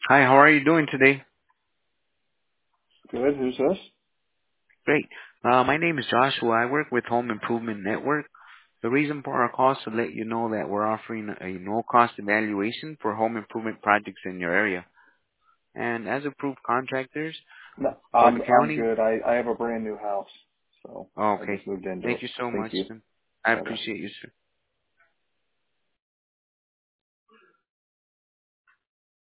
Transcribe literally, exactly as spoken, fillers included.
Hi, how are you doing today? Good. Who's this? Great. Uh, my name is Joshua. I work with Home Improvement Network. The reason for our call is to let you know that we're offering a no-cost evaluation for home improvement projects in your area. And as approved contractors No, for the I'm I'm county, good. I I have a brand new house, so oh, I okay. just moved into Thank it. you so Thank much. you. Then I Bye bye. appreciate you, sir.